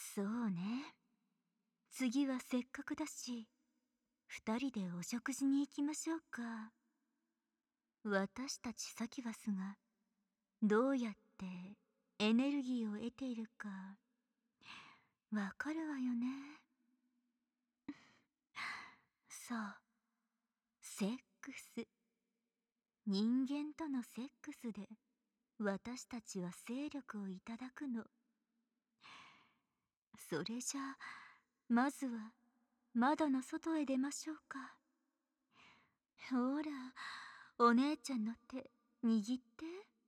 そうね。次はせっかくだし、二人でお食事に行きましょうか。私たちサキュバスがどうやってエネルギーを得ているかわかるわよね。そう、セックス。人間とのセックスで私たちは勢力をいただくの。それじゃあまずは窓の外へ出ましょうか。ほら、お姉ちゃんの手握って。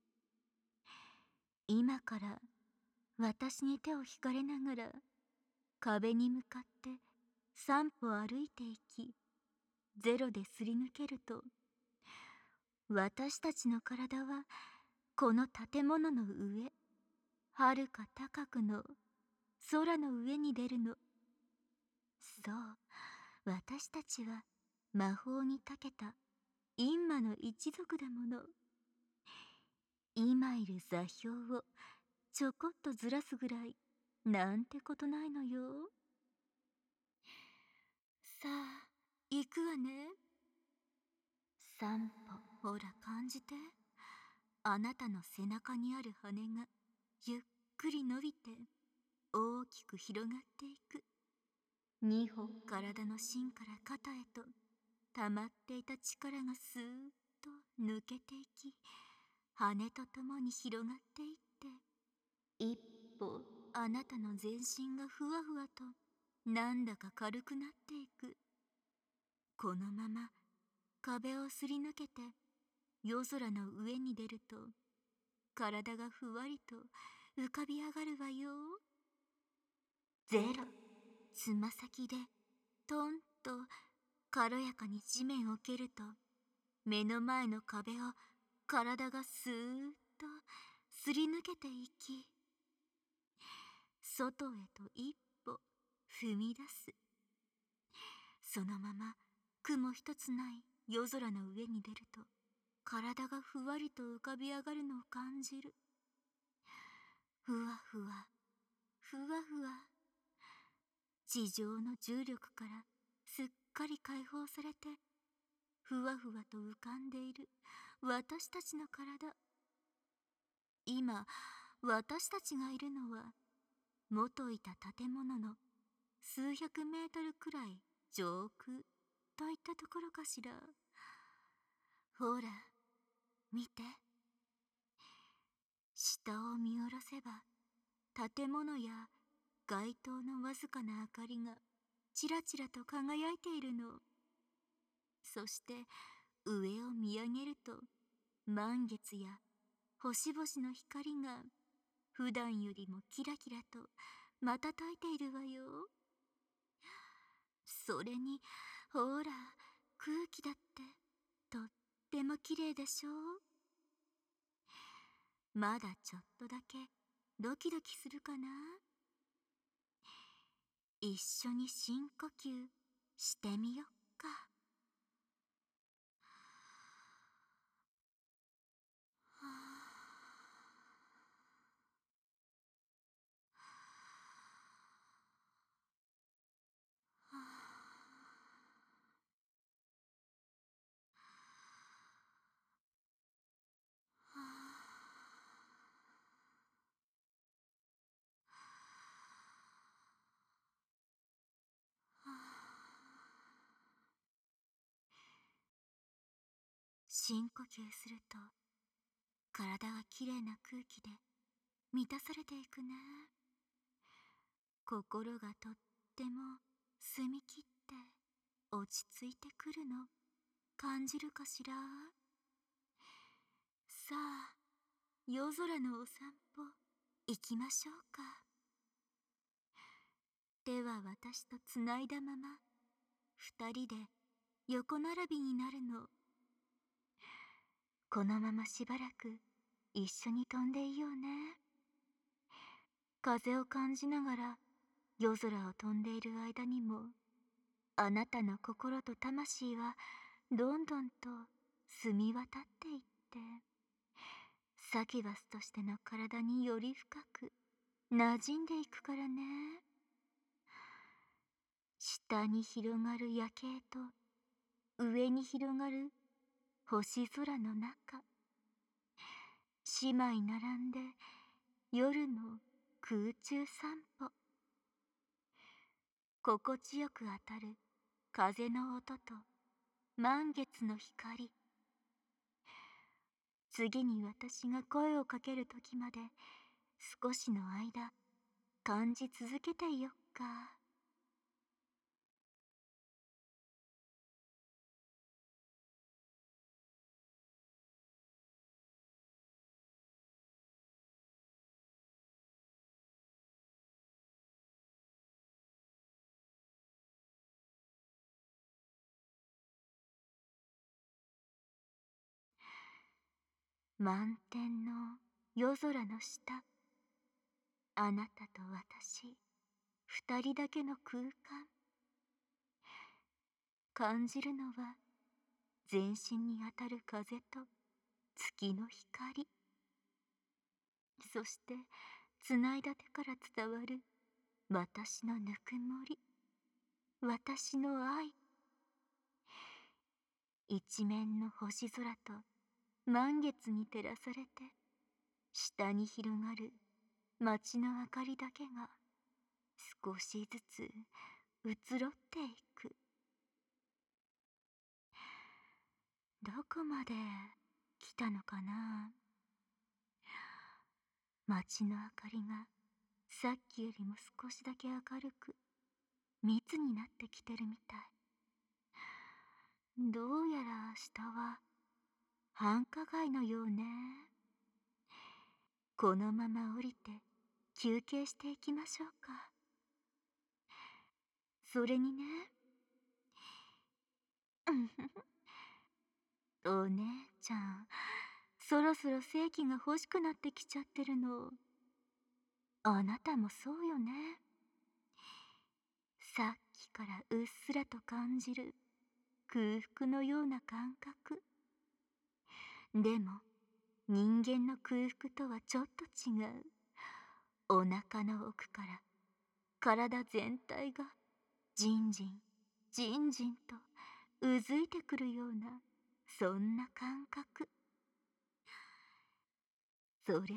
今から私に手を引かれながら壁に向かって3歩歩いていき、ゼロですり抜けると、私たちの体はこの建物の上、はるか高くの空の上に出るの。そう、私たちは魔法に長けた陰魔の一族だもの。今いる座標をちょこっとずらすぐらいなんてことないのよ。さあ、行くわね。3歩、ほら感じて。あなたの背中にある羽がゆっくり伸びて大きく広がっていく。2歩、体の芯から肩へと溜まっていた力がスーッと抜けていき、羽とともに広がっていって、1歩、あなたの全身がふわふわとなんだか軽くなっていく。このまま壁をすり抜けて夜空の上に出ると、体がふわりと浮かび上がるわよ。ゼロ、つま先でトンと軽やかに地面を蹴ると、目の前の壁を体がスーッとすり抜けていき、外へと一歩踏み出す。そのまま雲一つない夜空の上に出ると、体がふわりと浮かび上がるのを感じる。ふわふわ、ふわふわ。地上の重力からすっかり解放されて、ふわふわと浮かんでいる私たちの体。今、私たちがいるのは、元いた建物の数百メートルくらい上空といったところかしら。ほら、見て。下を見下ろせば、建物や街灯のわずかな明かりがちらちらと輝いているの。そして上を見上げると、満月や星々の光が普段よりもキラキラと瞬いているわよ。それにほら、空気だってとってもきれいでしょう。まだちょっとだけドキドキするかな。一緒に深呼吸してみよっか。深呼吸すると、体がきれいな空気で満たされていくね。心がとっても澄み切って落ち着いてくるの感じるかしら。さあ、夜空のお散歩行きましょうか。手は私とつないだまま、二人で横並びになるの。このまましばらく一緒に飛んでいようね。風を感じながら夜空を飛んでいる間にも、あなたの心と魂はどんどんと澄み渡っていって、サキュバスとしての体により深く馴染んでいくからね。 下に広がる夜景と上に広がる星空の中、姉妹並んで夜の空中散歩。心地よく当たる風の音と満月の光。次に私が声をかける時まで少しの間感じ続けていよっか。満天の夜空の下、あなたと私、二人だけの空間。感じるのは全身に当たる風と月の光。そしてつないだ手から伝わる私のぬくもり、私の愛。一面の星空と満月に照らされて、下に広がる街の明かりだけが少しずつ移ろっていく。どこまで来たのかな。街の明かりがさっきよりも少しだけ明るく密になってきてるみたい。どうやら下は繁華街のようね。このまま降りて休憩していきましょうか。それにね、お姉ちゃん、そろそろ正気が欲しくなってきちゃってるの。あなたもそうよね。さっきからうっすらと感じる空腹のような感覚。でも人間の空腹とはちょっと違う。お腹の奥から体全体がじんじんじんじんとうずいてくるような、そんな感覚。それはね、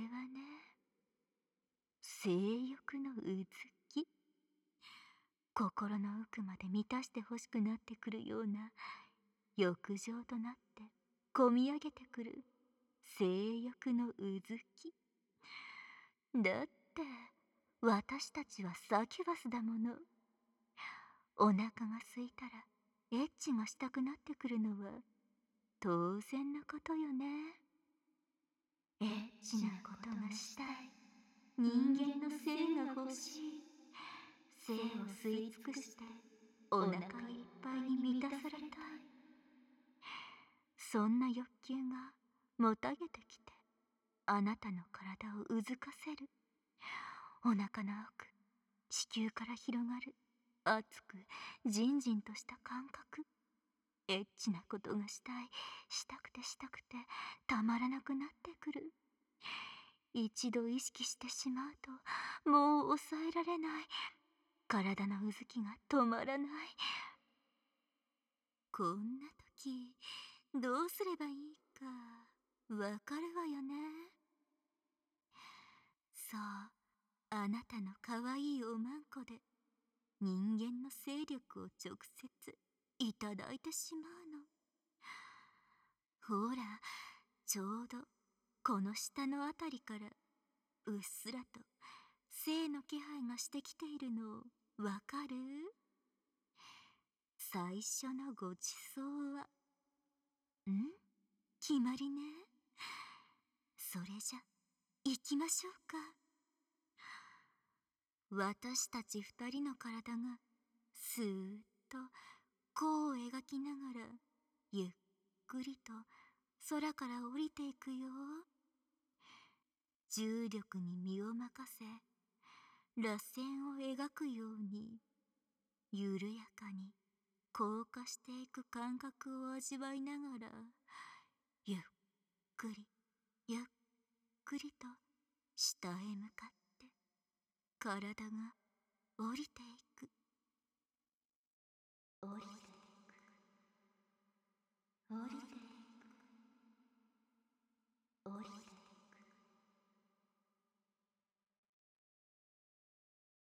性欲のうずき。心の奥まで満たしてほしくなってくるような欲情となってこみ上げてくる性欲のうずき。だって私たちはサキュバスだもの。お腹が空いたらエッチがしたくなってくるのは当然のことよね。エッチなことがしたい。人間の性が欲しい。性を吸い尽くしてお腹いっぱいに満たされたい。そんな欲求がもたげてきて、あなたの体をうずかせる。お腹の奥、子宮から広がる熱くじんじんとした感覚。エッチなことがしたい、したくてしたくてたまらなくなってくる。一度意識してしまうともう抑えられない。体のうずきが止まらない。こんな時どうすればいいかわかるわよね。そう、あなたのかわいいおまんこで人間の勢力を直接いただいてしまうの。ほら、ちょうどこの下のあたりからうっすらと性の気配がしてきているのわかる？最初のごちそうは決まりね。それじゃ行きましょうか。私たち二人の体がスーッと弧を描きながらゆっくりと空から降りていくよ。重力に身を任せ、螺旋を描くように緩やかに降下していく感覚を味わいながら、ゆっくりゆっくりと下へ向かって体が降りていく。 降りて